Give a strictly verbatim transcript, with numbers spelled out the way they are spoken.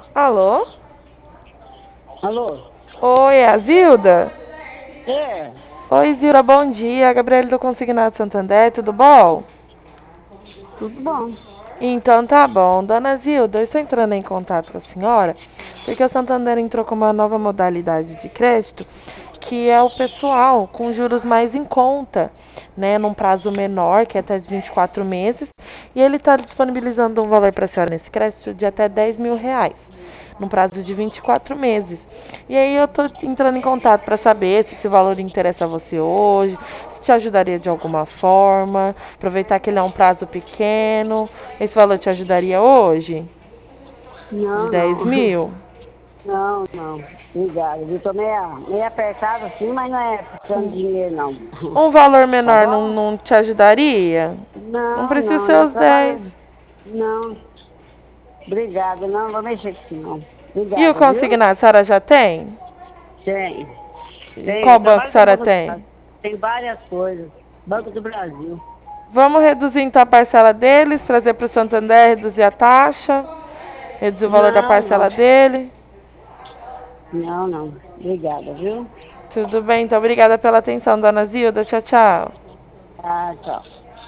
Alô? Alô? Oi, é a Zilda? É, Oi, Zilda, bom dia. Gabriele do Consignado Santander, tudo bom? tudo bom. Então tá bom. Dona Zilda, eu estou entrando em contato com a senhora porque o Santander entrou com uma nova modalidade de crédito, que é o pessoal com juros mais em conta, né, num prazo menor, que é até vinte e quatro meses, e ele está disponibilizando um valor para a senhora nesse crédito de até dez mil reais, num prazo de vinte e quatro meses. E aí eu tô entrando em contato para saber se esse valor interessa a você hoje, se te ajudaria de alguma forma, aproveitar que ele é um prazo pequeno. Esse valor te ajudaria hoje? De Não, dez não. mil? Não, não. Obrigada. Eu tô meio, meio apertado assim, mas não é precisando de dinheiro, não. Um valor Tá menor não, bom? não te ajudaria? Não Não, precisa não. ser Eu os trabalho. dez. Não. Obrigada. Não, não vou mexer com isso, não. E o Obrigada, viu? consignado, a senhora já tem? Tem. E Tem. qual Eu banco a trabalho com senhora Banco do tem? Brasil. Tem várias coisas. Banco do Brasil. Vamos reduzir então a parcela deles, trazer para o Santander, reduzir a taxa, reduzir o valor da Não, parcela não. dele. Não, não. Obrigada, viu? Tudo bem, então obrigada pela atenção, dona Zilda. Tchau, tchau. Ah, tchau.